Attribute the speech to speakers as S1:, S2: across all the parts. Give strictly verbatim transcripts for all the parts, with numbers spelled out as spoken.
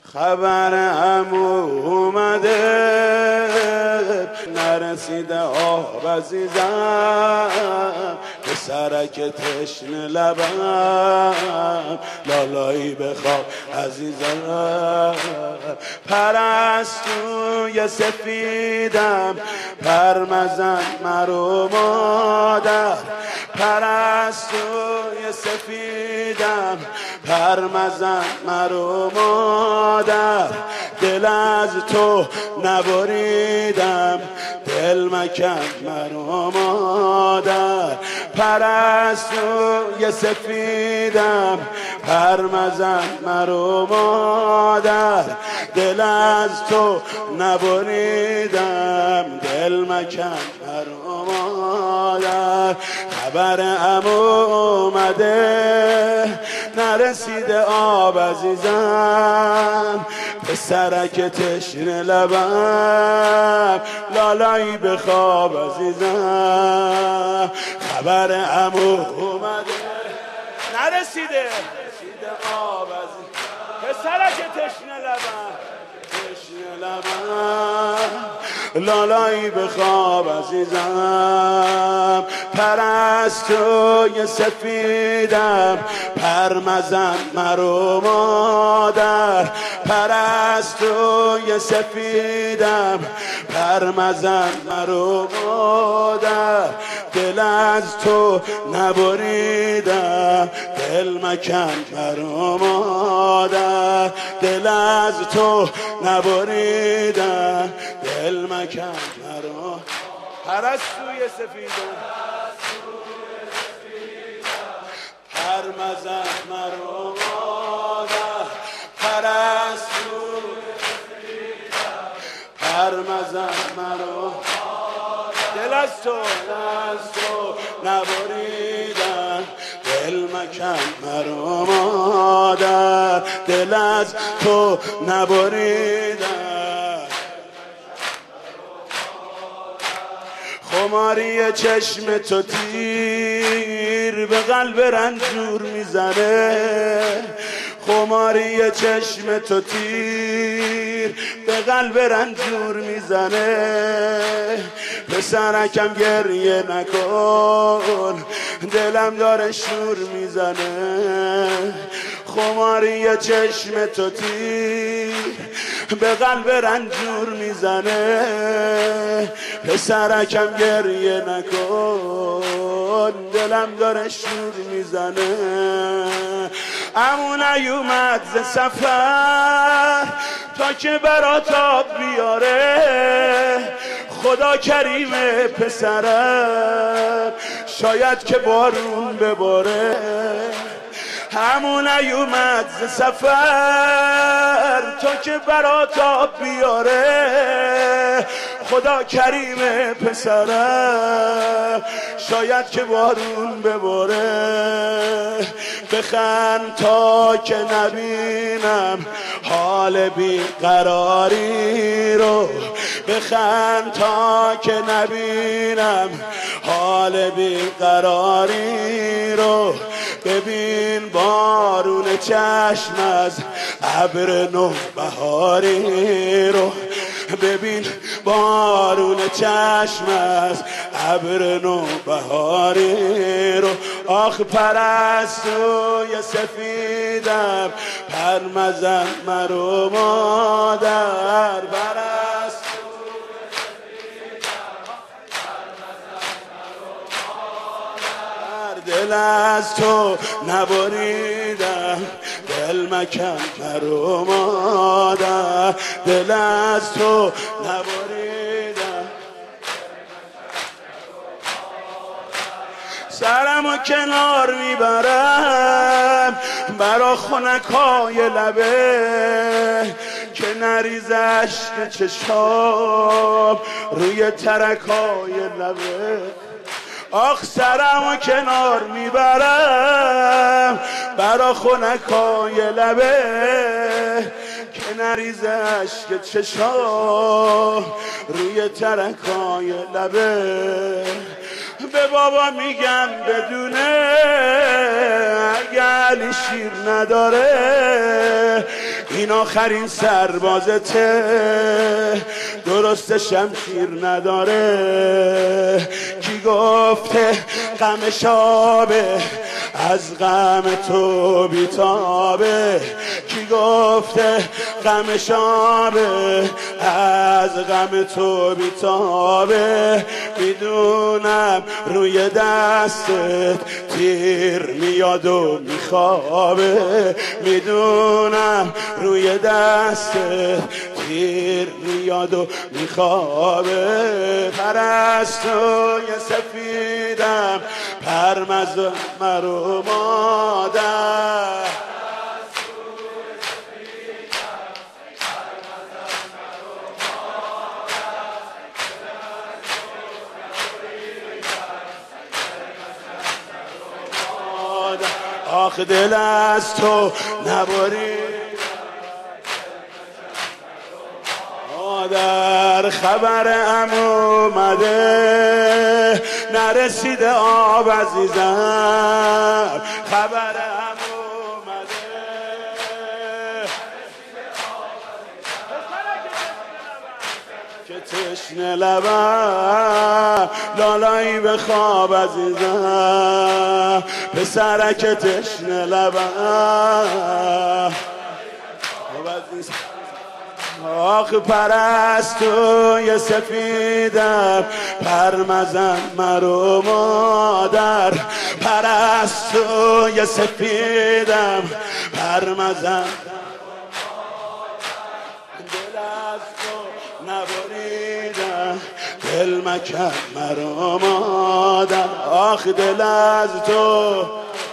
S1: خبرم اومده نرسیده آب عزیزم به سرک تشنه لبم لالایی بخواب عزیزم پرستوی سفیدم پرمزن مرو مادر پرستوی سفیدم پرمزن مرو مادر دل از تو نبریدم دل مکن مرو مادر پرستوی سفیدم پرمزن مرو مادر دل از تو نبریدم دل مکن مرو مادر خبرم اومده نرسیده آب عزیزم به سرک تشنه لبم لالایی بخواب عزیزم خبرم اومده نرسیده نرسیده آب عزیزم به سرک تشنه لبم تشنه لبم لالایی بخواب عزیزم پرستوی سفیدم پرمزن مرو مادر پرستوی سفیدم پرمزن مرو مادر دل از تو نبریدم دل مکن مرو مادر دل از تو نبریدم دل مکن مرو پرستوی سفیدم پرمزن مرو مادر پرستوی سفیدم پرمزن مرو دل از تو از تو نبریدم دل مکن مرو مادر دل از تو نبریدم خماری چشم تو تیر به قلب رنجور میزنه خماری چشم تو تیر به قلب رنجور میزنه پسرکم گریه نکن دلم داره شور میزنه خماری چشم تو تیر به قلب رنجور میزنه پسرکم گریه نکن دلم داره شور میزنه عمو نیومد ز سفر تا که برات آب بیاره خدا کریمه پسرم شاید که بارون بباره همون نیومد ز سفر تا که برات آب بیاره خدا کریمه پسرم شاید که بارون بباره بخند تا که نبینم حال بیقراری رو بخند تا که نبینم حال بیقراری رو ببین بارون چشم از ابر نوبهاری رو ببین بارون چشم از ابر نوبهاری رو آخ پرستوی سفیدم پرمزن مرو مادر پرستوی سفیدم پرمزن مرو مادر دل از تو نبریدم دل مکن مرو مادر دل از تو نبریدم سرمو کنار میبرم برا خنکای لبه که نریز عشق چشام روی ترکای لبه آخ سرمو کنار میبرم برا خنکای لبه که نریز عشق چشام روی ترکای لبه به بابا میگم بدونه اگه علی شیر نداره این آخرین سربازته، درست شمشیر نداره. کی گفته غم شابه از غم تو بیتابه؟ کی گفته غم شابه از غم تو بیتابه؟ میدونم روی دستت تیر میاد و میخوابه، میدونم روی دستت تیر میاد و میخوابه. پرستوی سفیدم پرمز مرو مادر، آخ دل از تو نبرید مادر. خبرم اومده نرسیده آب عزیزم، خبرم اومده که تشنه لبم لالایی به خواب عزیزم، پسرک تشنه لبم خواب عزیزم. آخ پرستوی سفیدم پرمزن مرو مادر، پرستوی سفیدم پرمزن دل از تو نبریدم، دل مکن مرو مادر. آخ دل از تو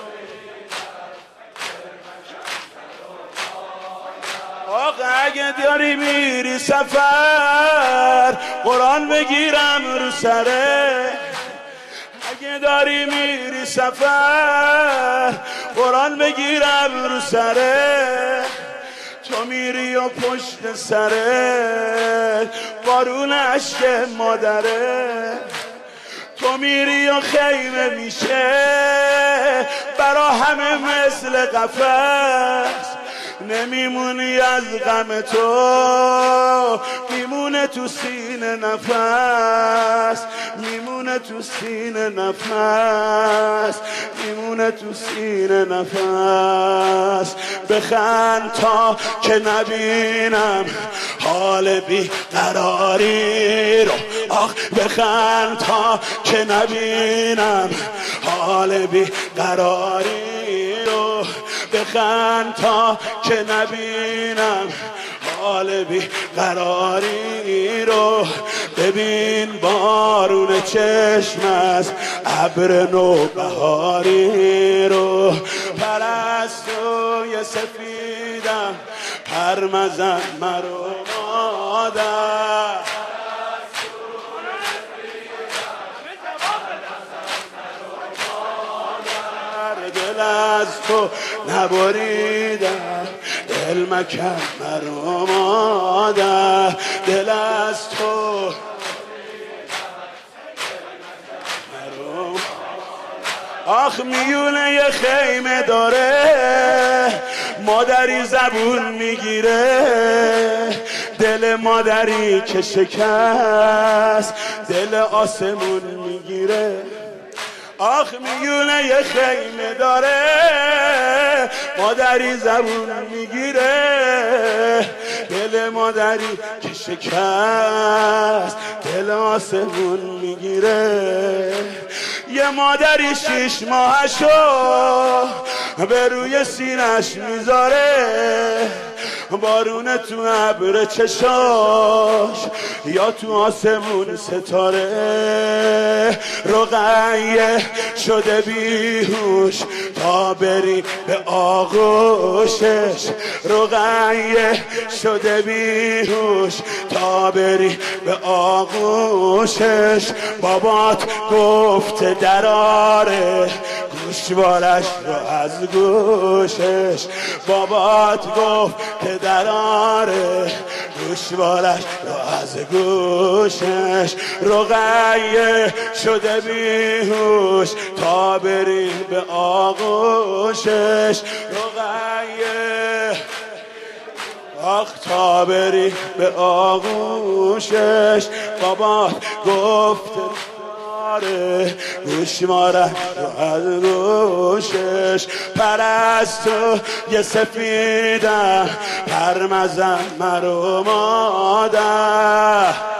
S1: اگه داری میری سفر قرآن بگیرم رو سره، اگه داری میری سفر قرآن بگیرم رو سره. تو میری و پشت سره بارون عشق مادره، تو میری و خیمه میشه برا همه مثل قفس. نمیمونی از غم تو، میمونه تو سینه نفس، میمونه تو سینه نفس، میمونه تو سینه نفس. بخند تا که نبینم حال بی قراری رو، آخ بخند تا که نبینم حال بی قراری رو، بخند تا که نبینم حال بی قراری رو. ببین بارون چشم از ابر نوبهاری رو، پرستوی سفیدم پرمزن مرو مادر. دل از تو نبریدم، دل مکن مرو مادر، دل از تو مرو. آخ میونه یه خیمه داره مادری زبون میگیره، دل مادری که شکست دل آسمون میگیره. آخ میونه یه خیمه داره مادری زبون میگیره، دل مادری که شکست دل آسمون میگیره. یه مادری شیش ماهشو به روی سینش میذاره، بارونه تو ابر چشاش یا تو آسمون ستاره. رقیه شده بیهوش تا بری به آغوشش، رقیه شده بیهوش تا بری به آغوشش. بابات گفته دراره گوشوارش رو از گوشش، بابات گفت که دراره گوشوارش رو از گوشش. رقیه شده بیهوش تا بری به آغوشش، رقیه آخ تا بری به آغوشش بابا گفته داره گوشواره رو از گوشش پرستو یه سفیده پرمزن مرو مادر